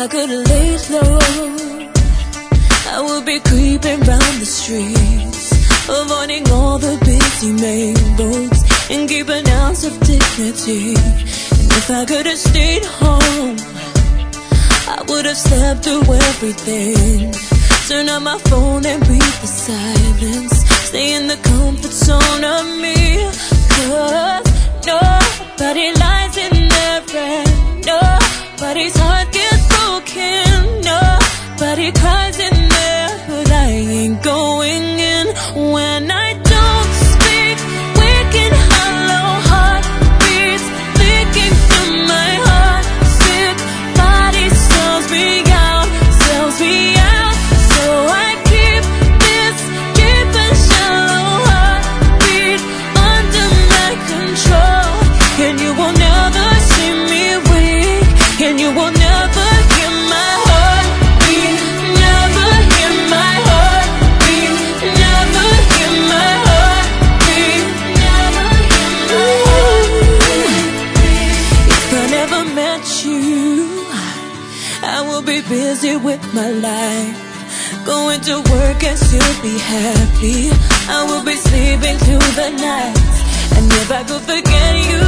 I could lay low, I would be creeping round the streets, avoiding all the busy main roads, and keep an ounce of dignity. And if I could have stayed home, I would have slept through everything. Turn on my phone and breathe the silence, stay in the comfort zone of me. 'Cause nobody lies in their end, nobody's heart gets broken, nobody cries in there, but I ain't going in. When I don't speak, waking hollow heartbeats leaking through my heart. Sick body sells me out, sells me out. So I keep this deep and shallow heartbeat under my control. And you will never see me weak, and you will never hear my heartbeat, never hear my heartbeat, never hear my heartbeat, never hear my heartbeat. If I never met you, I will be busy with my life, going to work and still be happy. I will be sleeping through the night. And if I could forget you,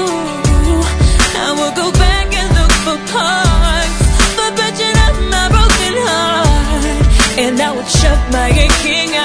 I will go back and look for parts for patching up my broken heart. And I would shut my aching